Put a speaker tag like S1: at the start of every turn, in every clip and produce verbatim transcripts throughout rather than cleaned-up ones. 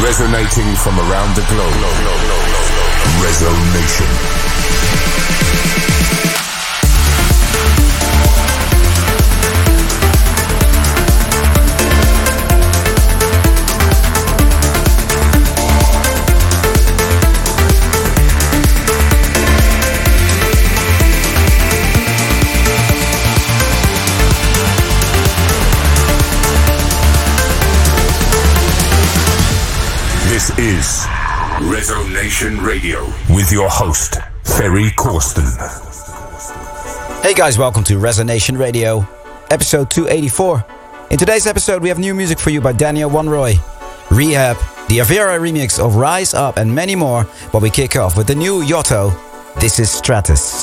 S1: Resonating from around the globe. Resonation. This is Resonation Radio with your host, Ferry Corsten.
S2: Hey guys, welcome to Resonation Radio, episode two eighty-four. In today's episode, we have new music for you by Daniel Wanroy, Rehab, the Avera remix of Rise Up, and many more. But we kick off with the new Yotto. This is Stratus.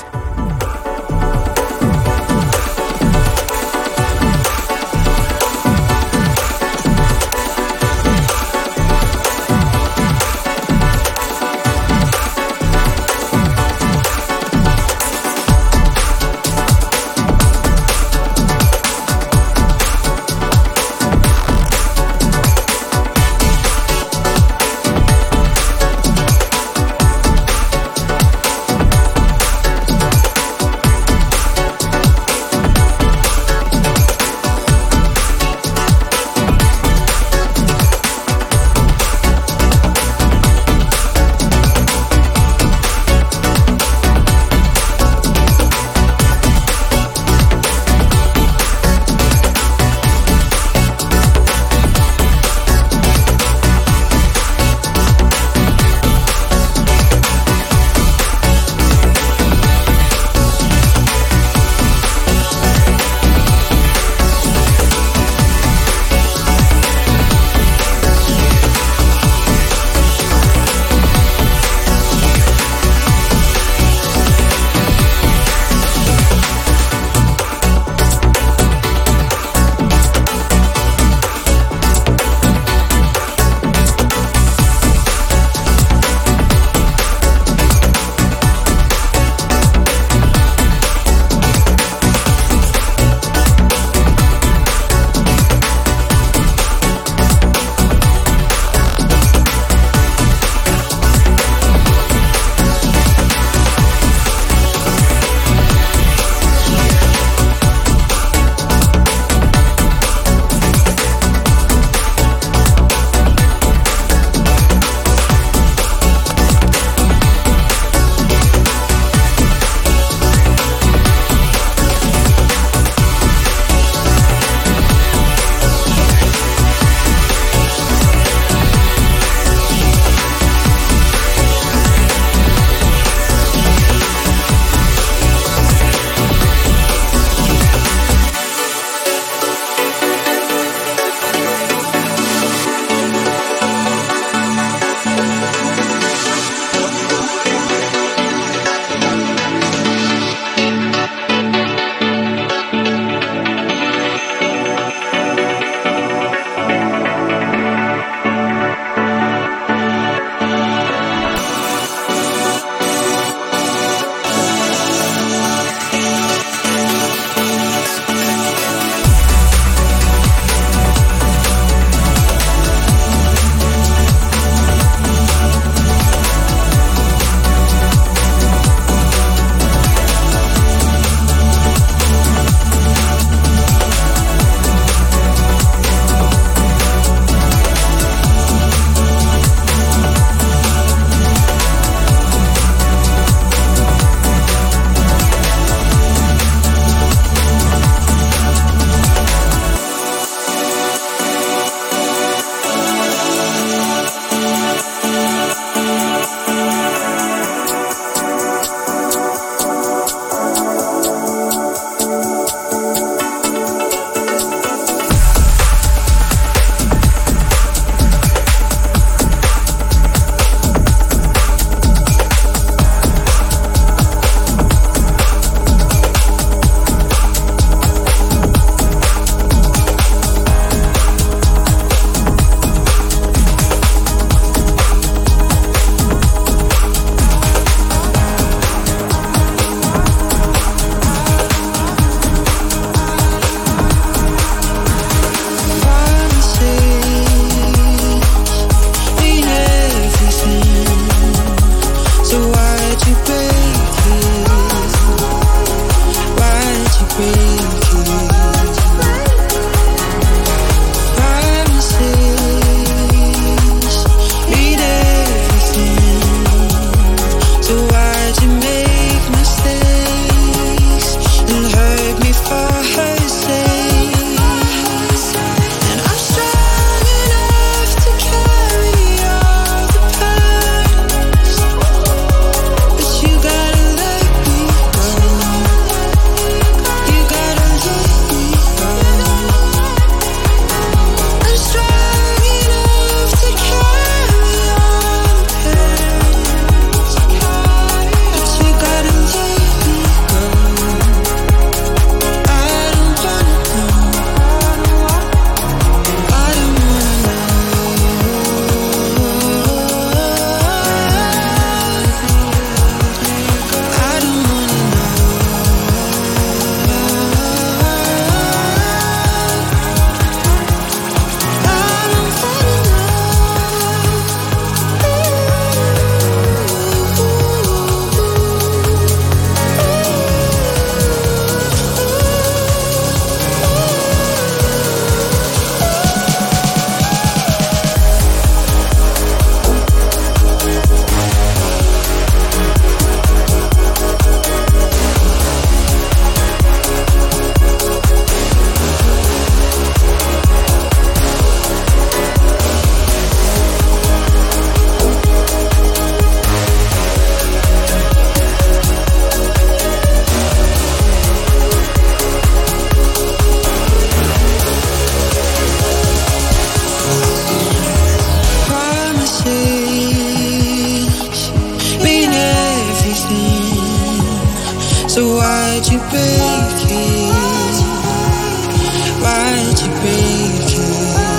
S3: you break it? Why'd you break it?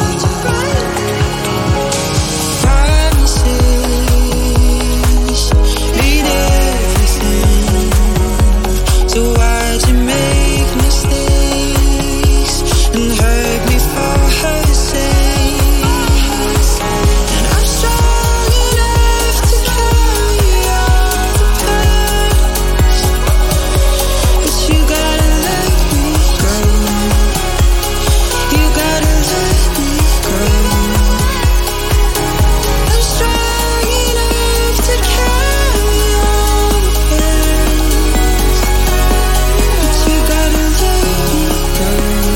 S3: Promises mean everything. So why'd you make mistakes and hurt me for her sake? And I'm strong enough to carry all the past, but you gotta let me go. You gotta let me go. I'm strong enough to carry all the past, but you gotta let me go.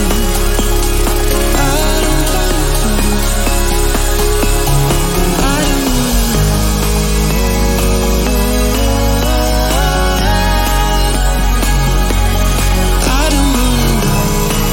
S3: I don't wanna know. I don't wanna know. I don't wanna know.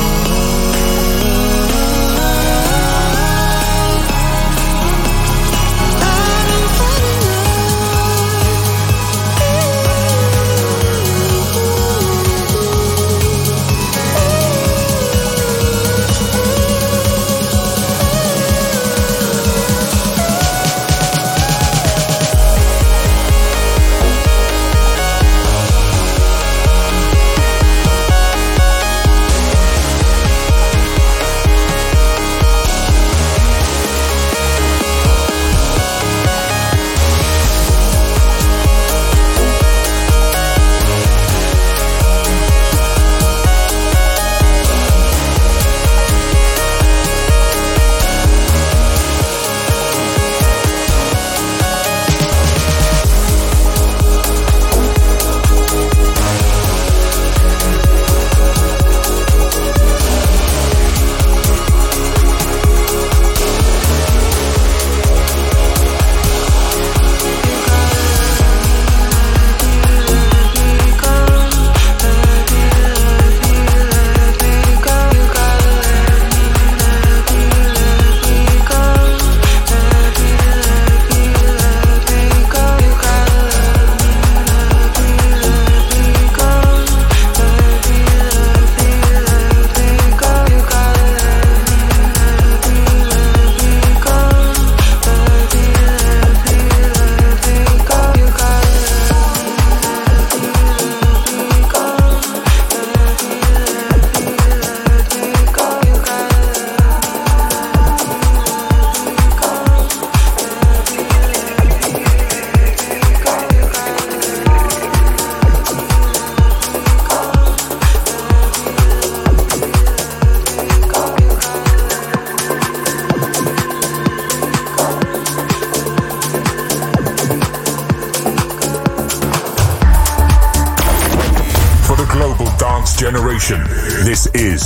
S1: Generation. This is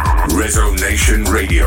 S1: Resonation Radio.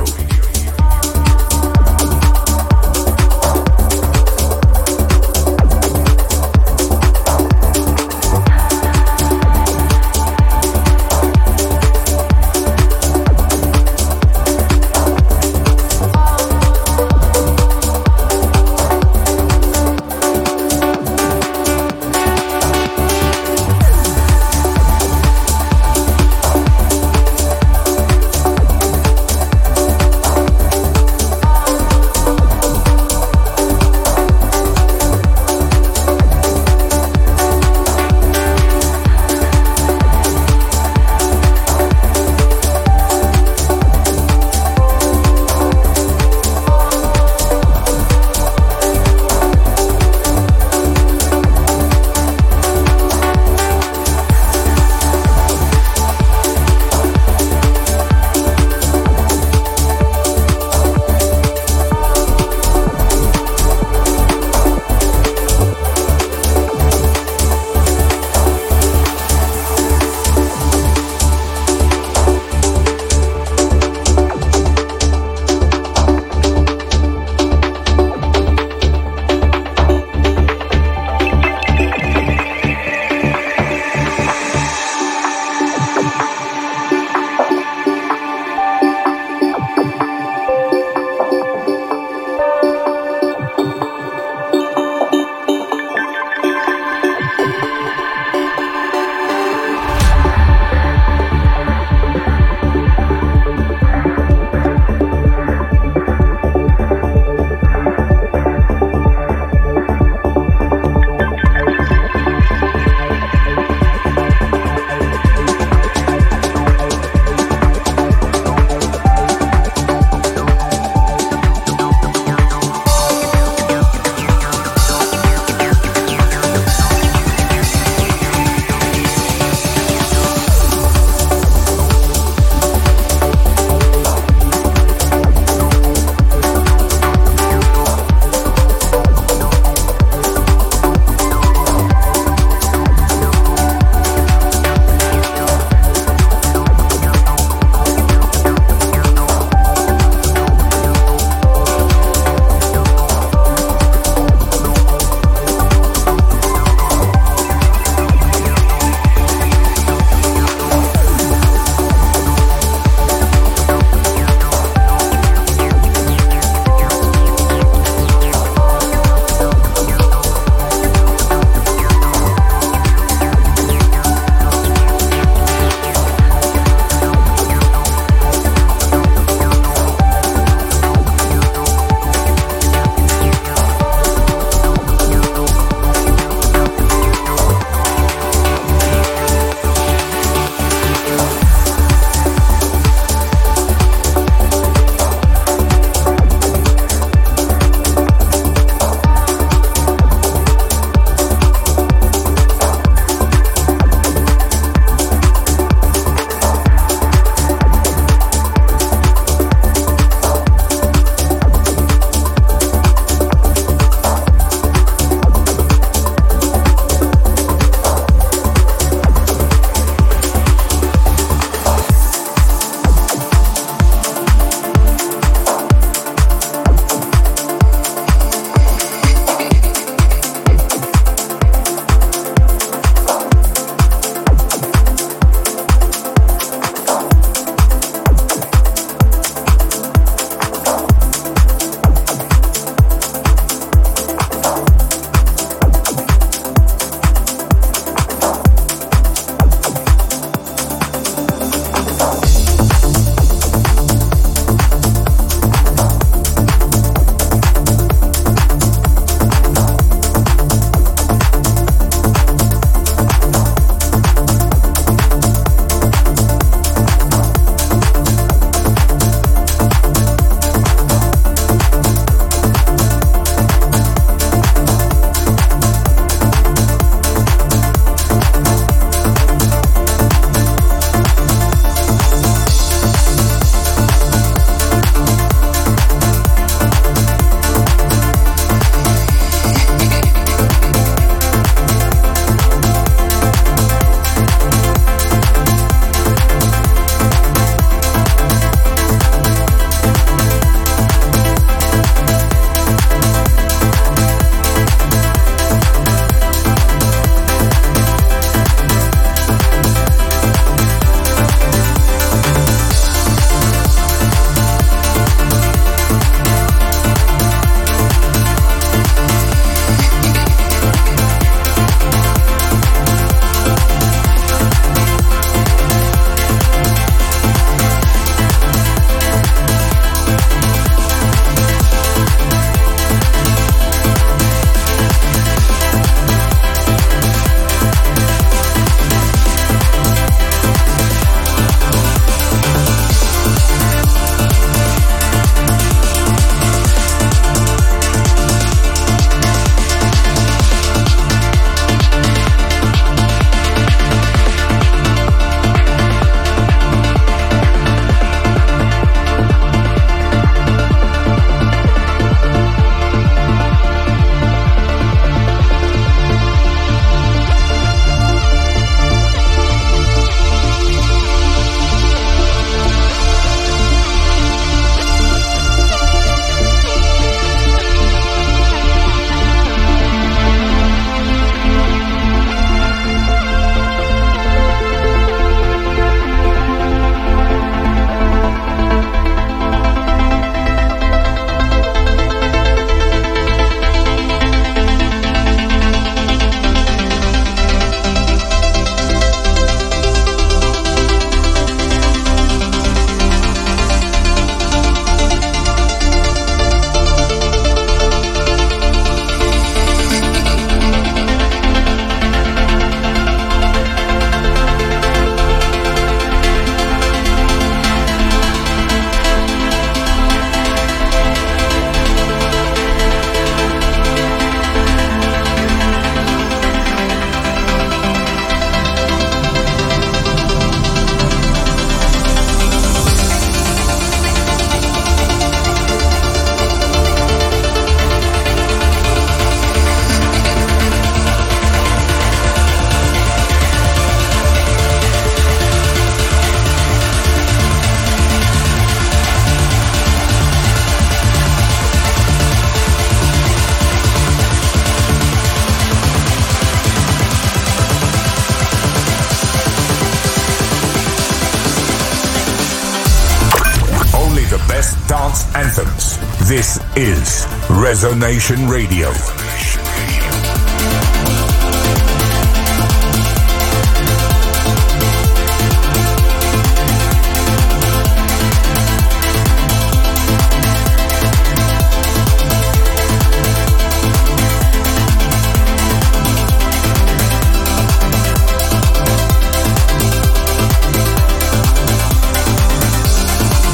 S1: Netherlands. This is Resonation Radio.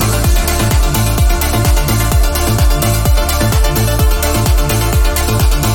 S3: Thank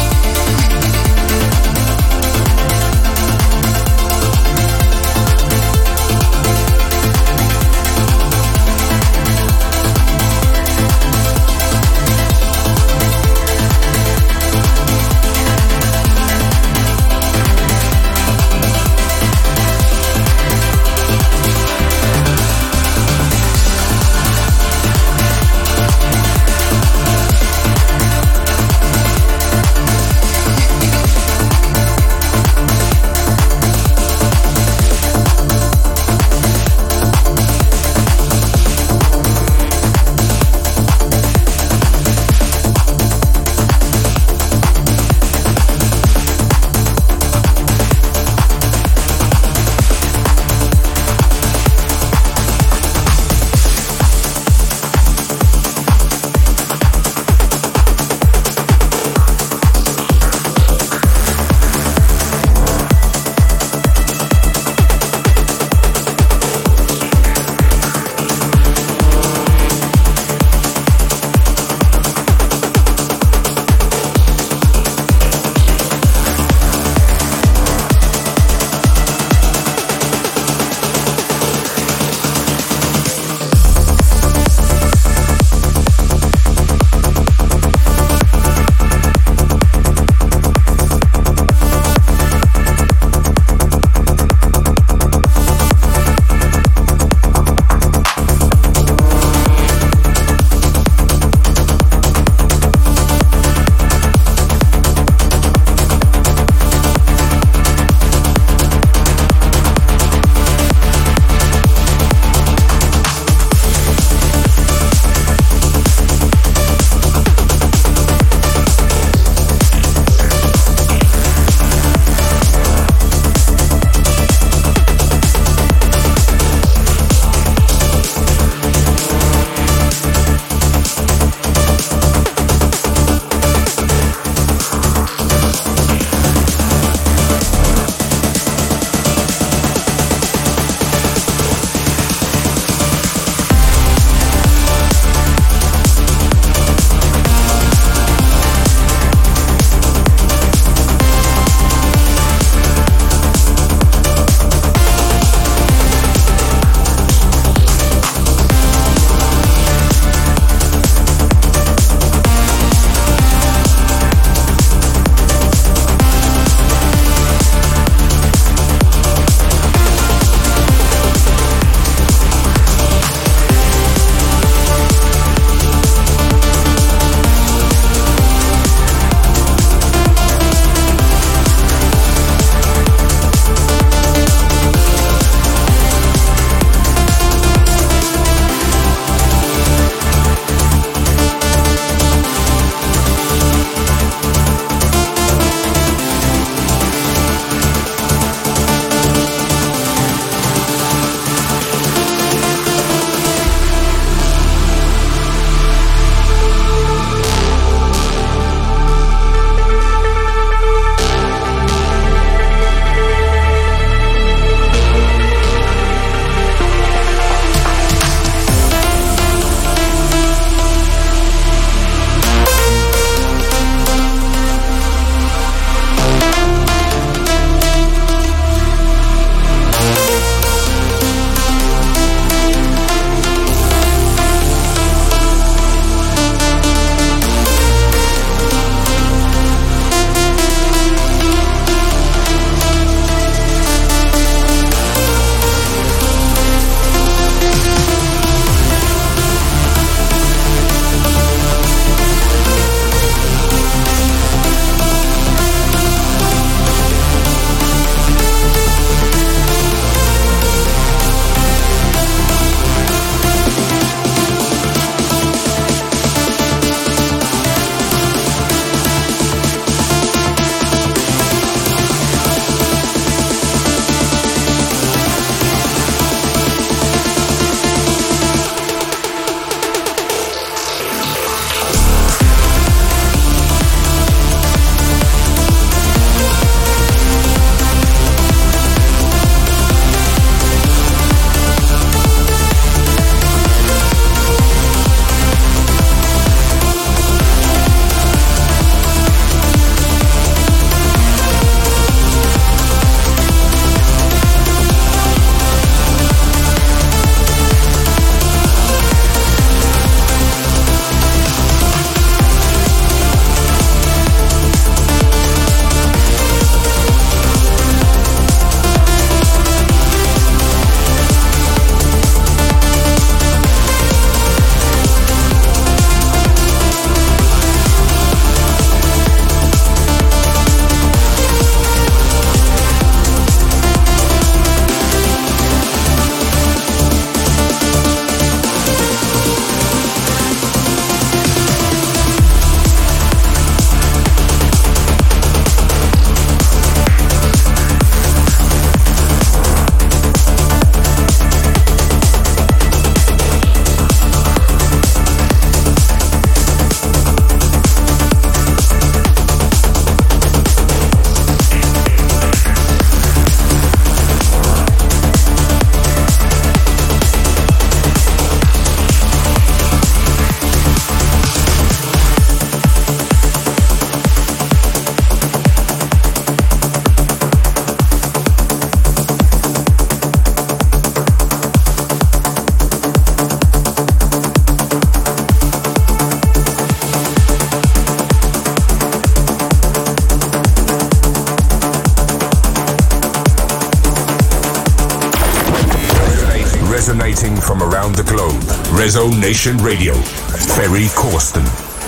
S1: from around the globe. Rezo Nation Radio. Ferry Corsten.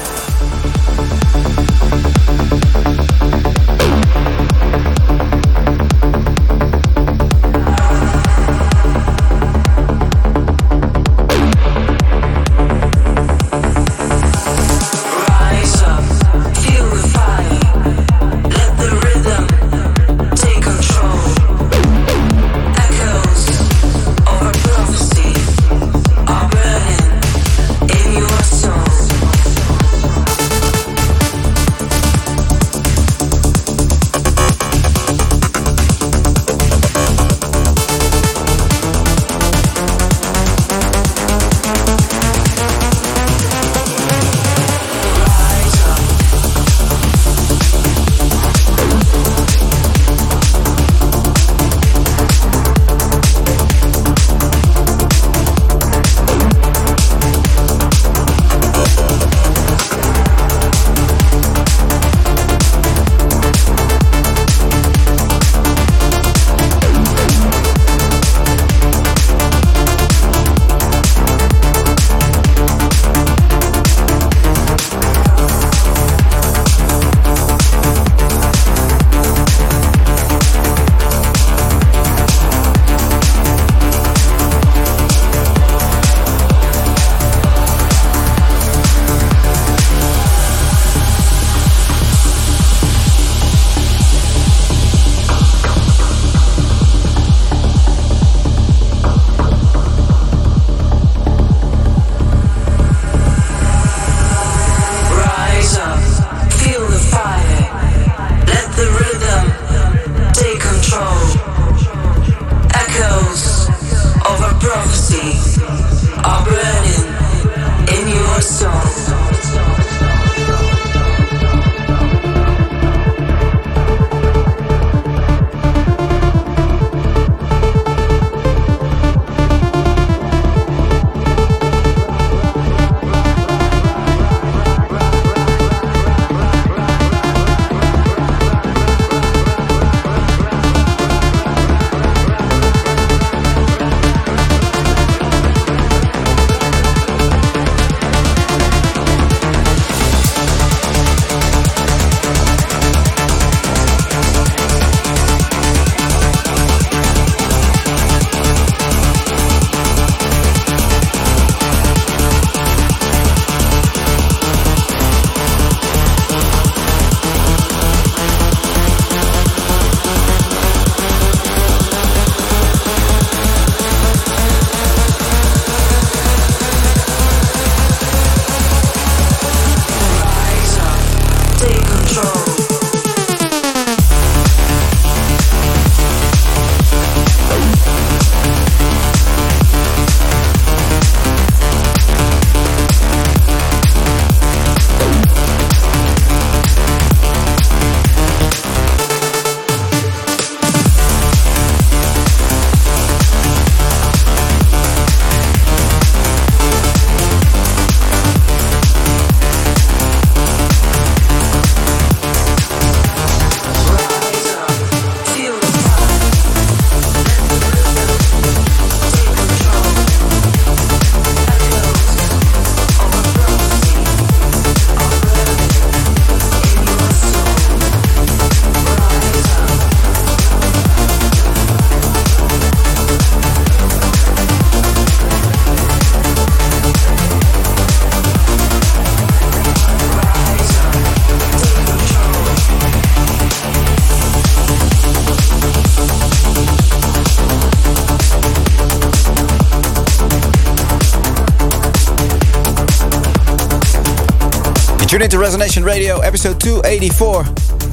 S2: Tune into Resonation Radio, episode two eighty-four.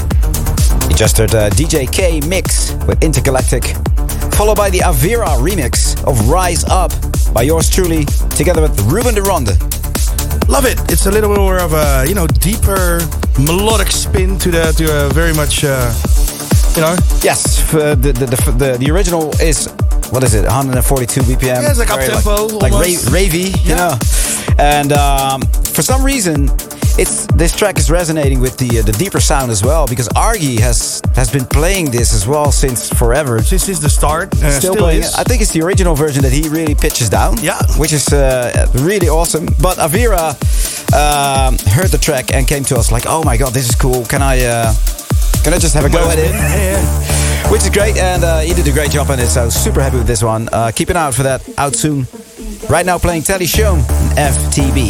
S2: You just heard uh, D J K mix with Intergalactic, followed by the Avira remix of Rise Up by yours truly, together with Ruben de Ronde.
S4: Love it. It's a little bit more of a, you know, deeper melodic spin to the to a very much, uh, you know.
S2: Yes, uh, the, the the the the original is, what is it, one forty-two B P M?
S4: Yeah, it's like up tempo,
S2: like, like ra- ravey, you
S4: yeah.
S2: know. And um, for some reason, it's this track is resonating with the uh, the deeper sound as well, because Argy has has been playing this as well since forever.
S4: Since since the start, uh,
S2: Still,
S4: still
S2: playing
S4: is.
S2: it. I think it's the original version that he really pitches down.
S4: Yeah.
S2: Which is uh, really awesome. But Avira um, heard the track and came to us like, oh my god, this is cool. Can I uh, can I just have a go at it?
S4: Yeah, yeah.
S2: Which is great, and uh, he did a great job on it, so super happy with this one. Uh, keep an eye out for that, out soon. Right now playing Telly Show, F T B.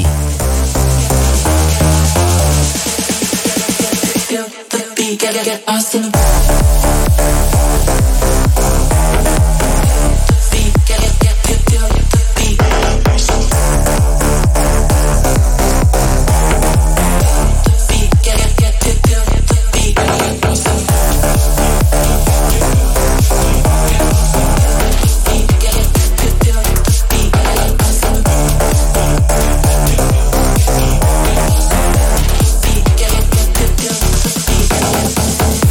S3: Feel the beat, get, get, get lost in the beat, get, get, get, feel, feel the beat. The beat, get, get, get, feel, feel the beat. Beat, get, get, feel, feel the beat, get, get lost in the beat, get, get, get, feel, feel the beat.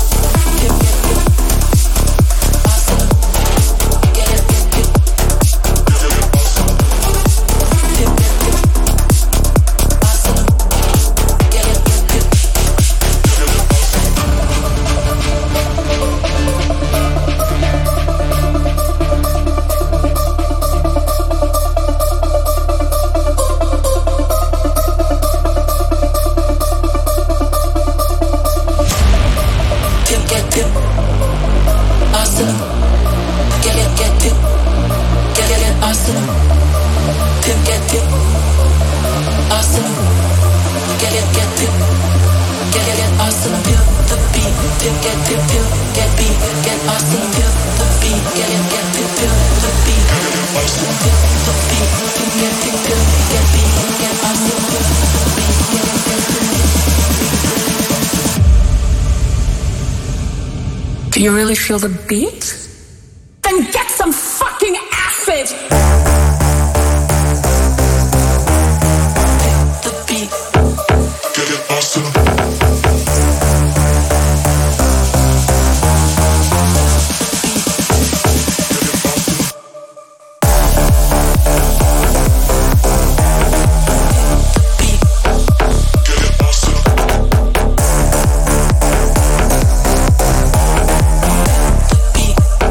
S5: Do you really feel the beat? Then get some fucking acid!
S3: The beat.
S1: Get it awesome.
S3: Beat.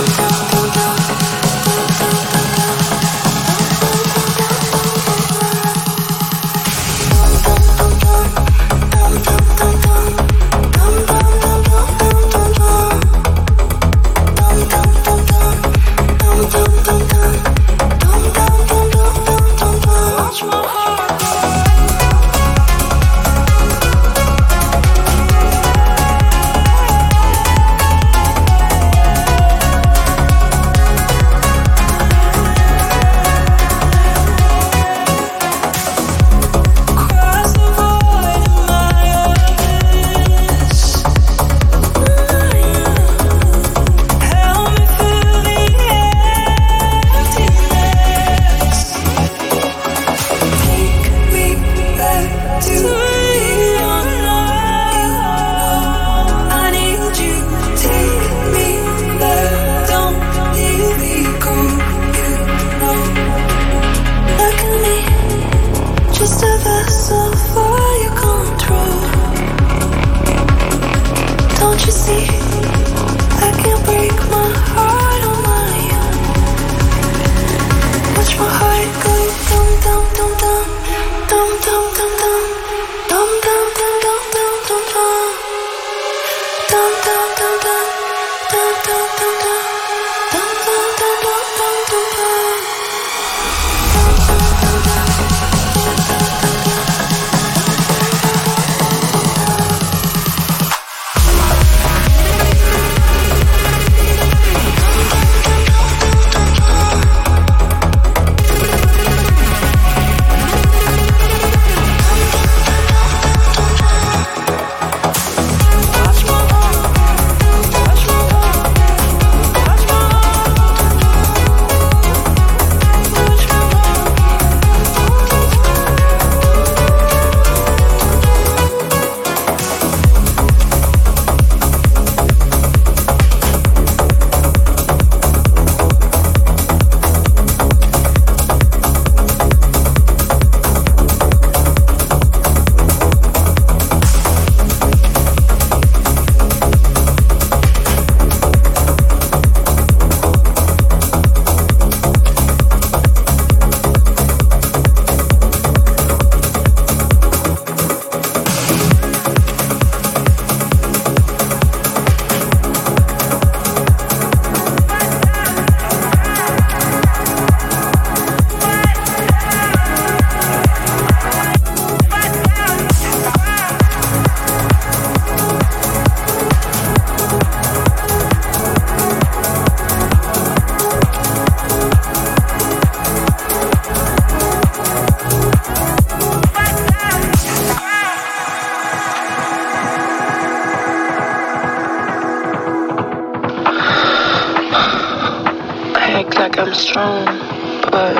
S6: I'm strong, but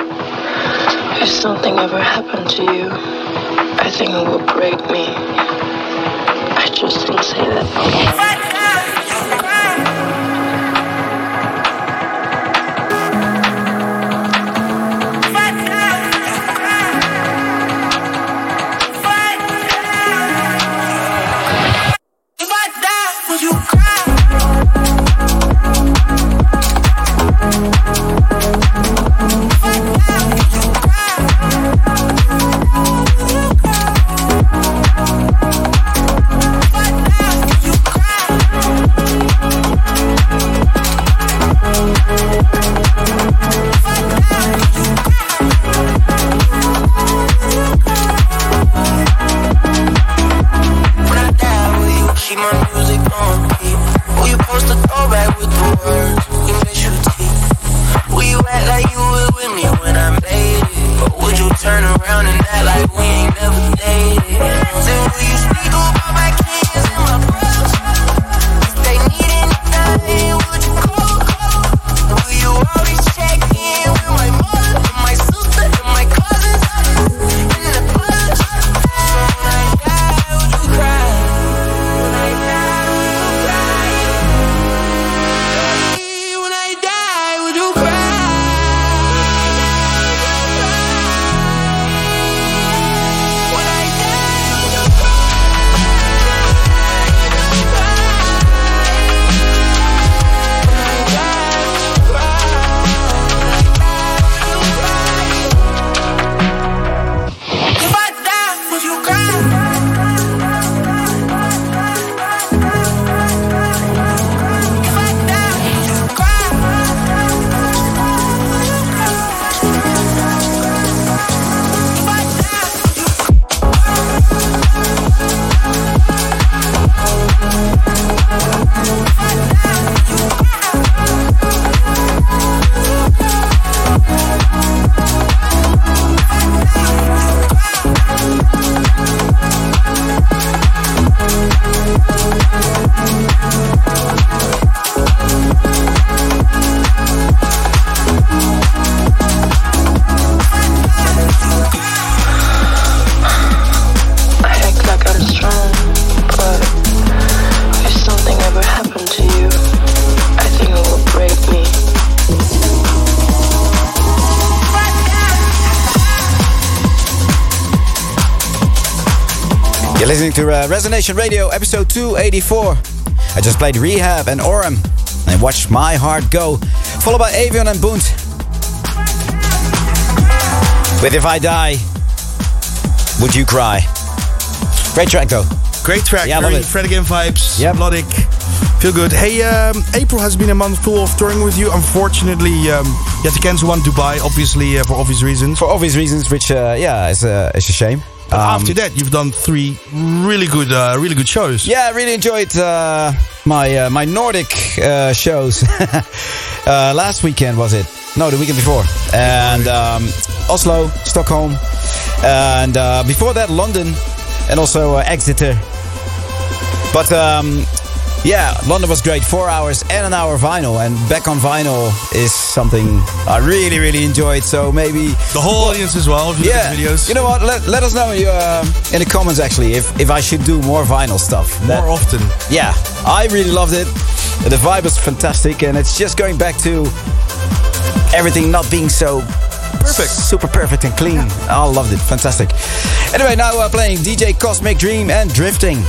S6: if something ever happened to you, I think it would break me. I just didn't say that.
S7: Will you
S2: listening to uh, Resonation Radio, episode two eighty-four. I just played Rehab and Orem and Watch My Heart Go, followed by Avion and Boont with If I Die, Would You Cry. Great track though.
S4: Great track.
S2: Yeah, I
S4: very
S2: love it.
S4: Fred again vibes.
S2: Yep.
S4: Melodic. Feel good. Hey, um, April has been a month full of touring with you. Unfortunately, um, you had to cancel one Dubai, obviously, uh, for obvious reasons.
S2: For obvious reasons, which, uh, yeah, is a, is a shame.
S4: But
S2: Um,
S4: after that, you've done three really good, uh, really good shows.
S2: Yeah, I really enjoyed uh, my uh, my Nordic uh, shows. uh, last weekend was it? No, the weekend before. And um, Oslo, Stockholm, and uh, before that London, and also uh, Exeter. But um, yeah, London was great. Four hours and an hour vinyl, and back on vinyl is something I really, really enjoyed. So maybe
S4: The whole audience as well, if you
S2: yeah,
S4: look at the videos.
S2: you know what? Let, let us know uh, in the comments actually if, if I should do more vinyl stuff. That-
S4: more often.
S2: yeah, I really loved it. The vibe was fantastic, and it's just going back to everything not being so
S4: Perfect.
S2: super perfect and clean. I loved it, fantastic. Anyway, now we're playing D J Cosmic Dream and Drifting.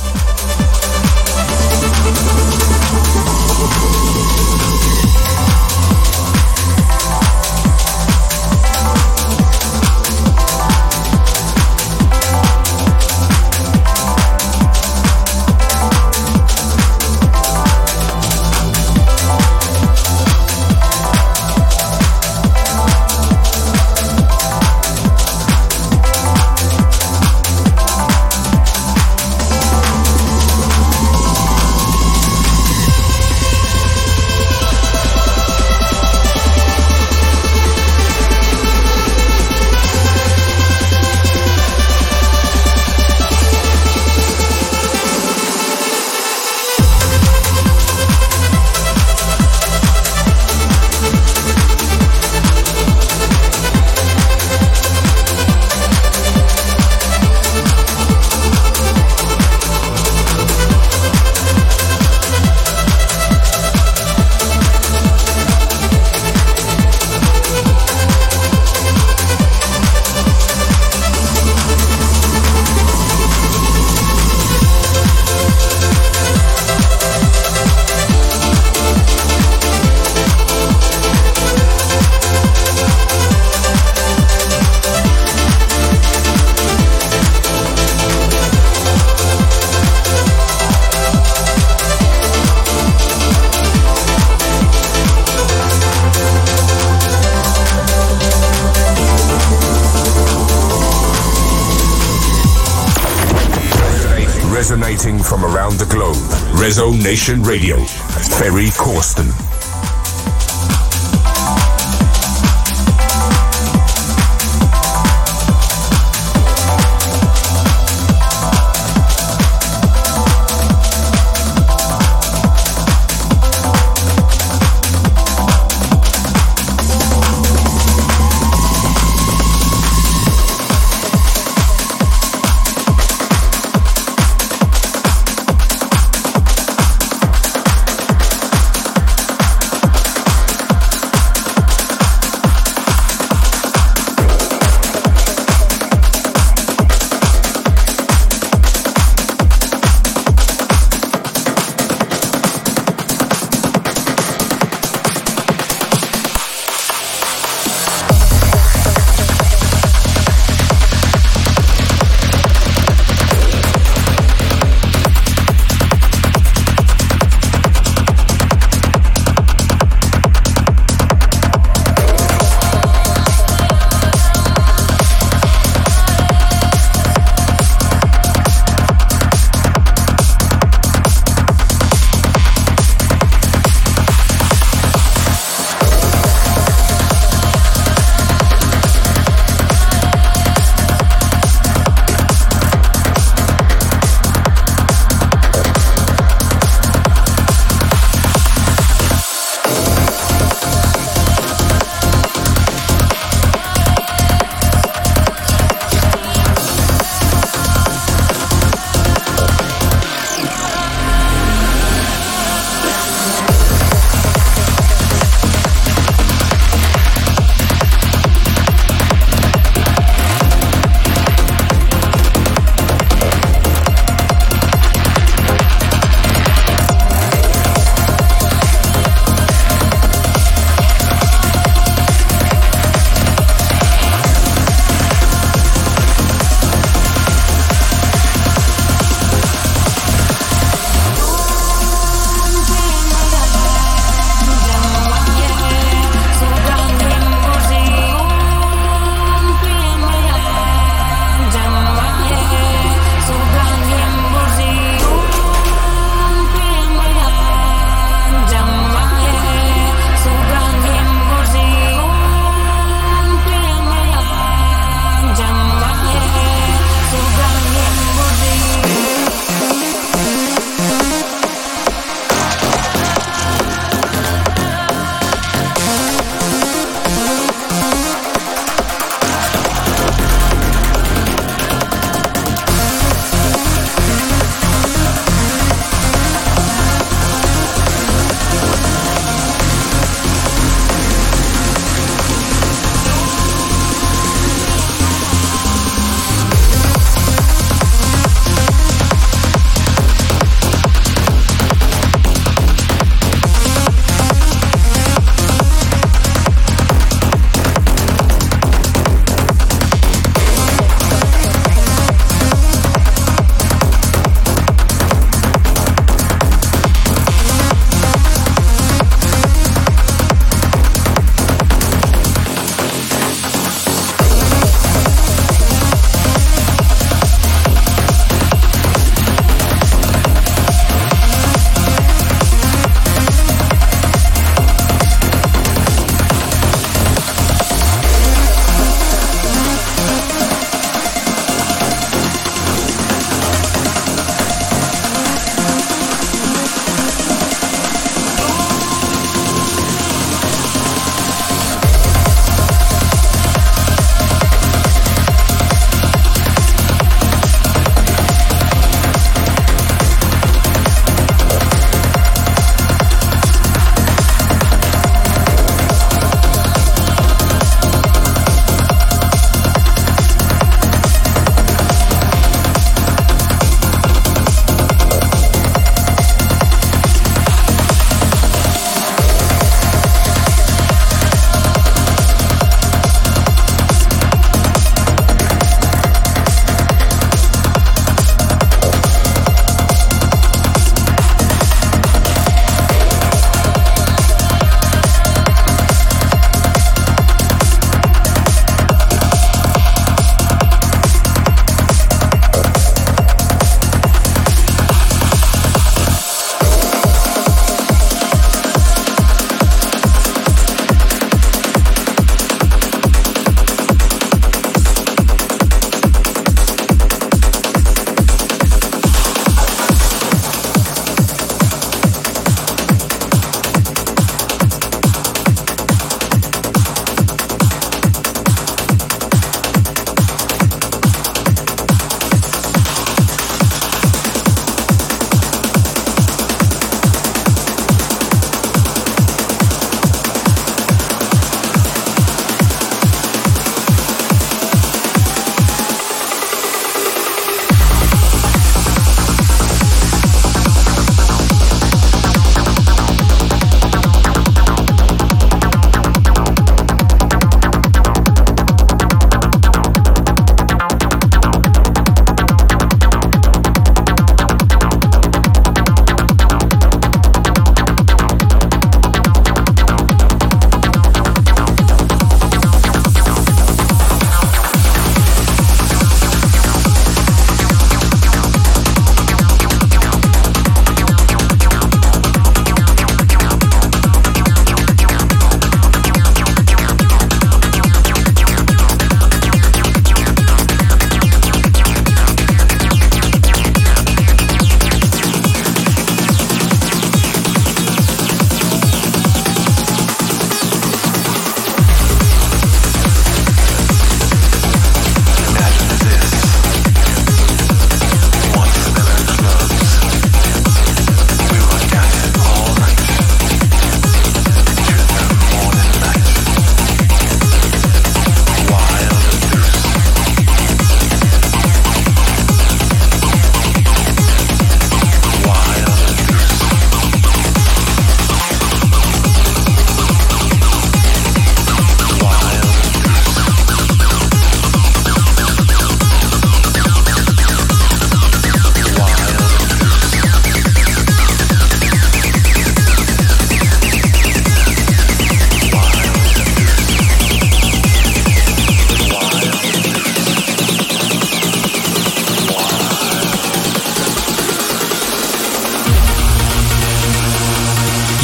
S1: Resonating from around the globe. Rezo Nation Radio. Ferry Corsten.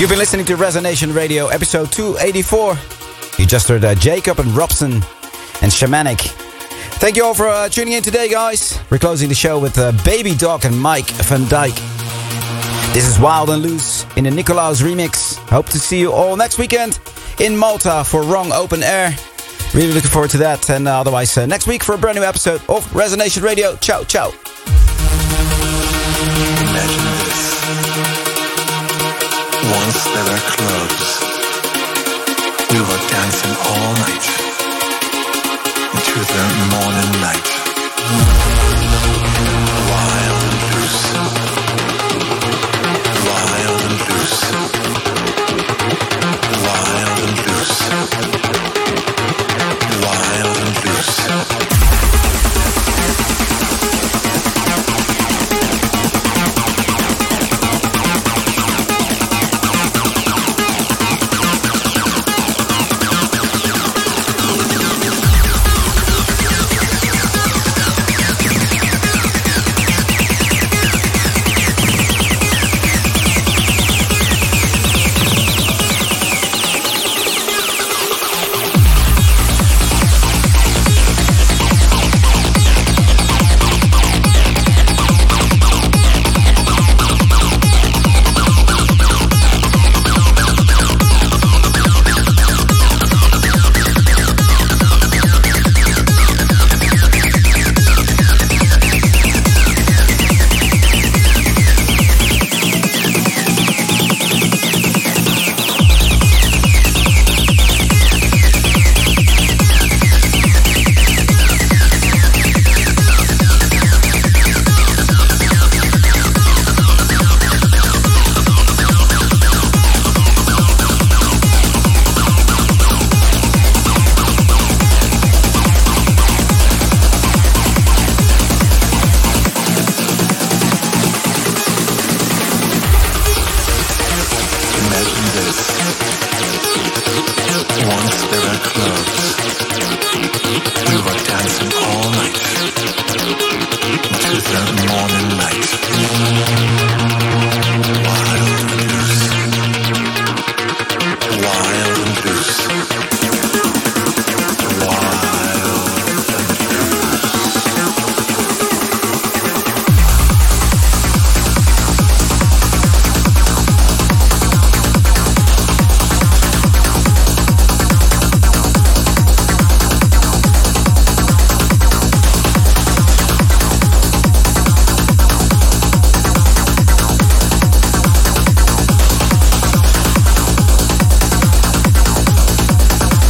S2: You've been listening to Resonation Radio, episode two eighty-four. You just heard uh, Jacob and Robson and Shamanic. Thank you all for uh, tuning in today, guys. We're closing the show with uh, Baby Doc and Mike van Dijk. This is Wild and Loose in the Nicolaus remix. Hope to see you all next weekend in Malta for Wrong Open Air. Really looking forward to that. And uh, otherwise, uh, next week for a brand new episode of Resonation Radio. Ciao, ciao.
S7: Imagine this. Once there were clubs. We were dancing all night into the morning light. Wild and loose. Wild and loose. Wild and loose. Wild and loose. Imagine this. Once there were clubs.